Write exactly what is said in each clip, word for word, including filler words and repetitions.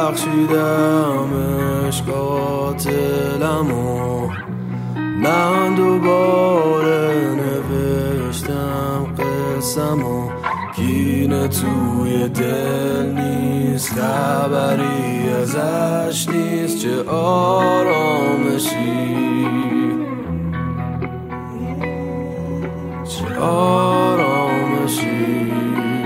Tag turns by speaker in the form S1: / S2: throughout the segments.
S1: بخشیدم عشق قاتلمو، من دوباره نوشتم قصمو. کینه توی دل نیست، خبری ازش نیست، چه آرامشی چه آرامشی.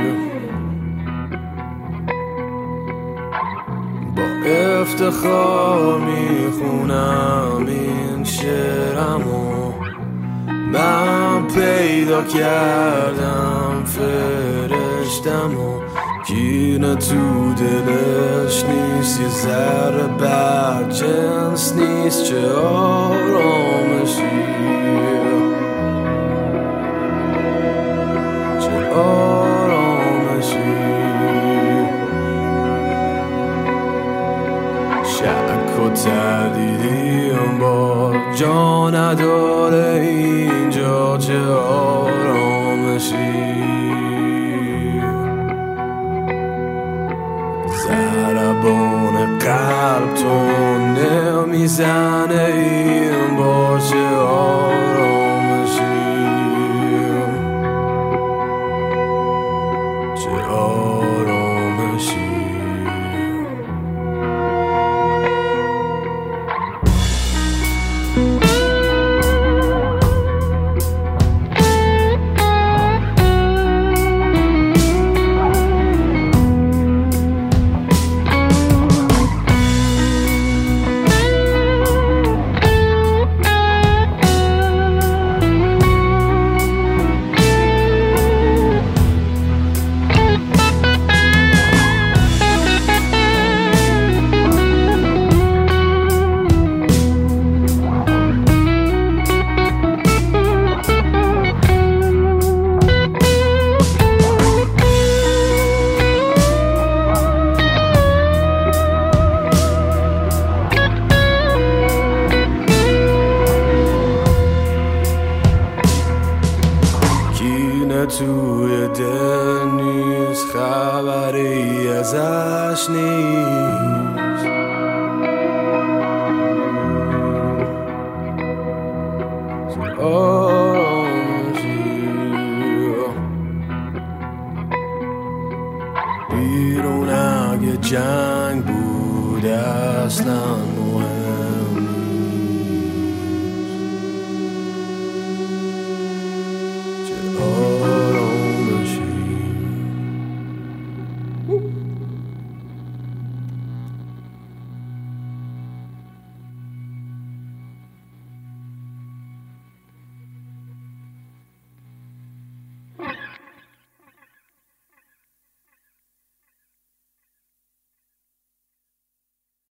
S1: با افتخار میخونم این شعرمو، من پیدا کردم فرشتمو. کینه تو دلش نیست، یه ذره بد جنس نیست، چه آرامشی چه آرامشی. شک و تردیدیم با جا نداره اینجا، چه آرامشی. ضربان قلب تو نمیزنه این با، چه آرامشی چه آرامشی. توی دل نیست، خبری ازش نیست، آرامشی. بیرون اگه جنگ بود اصلا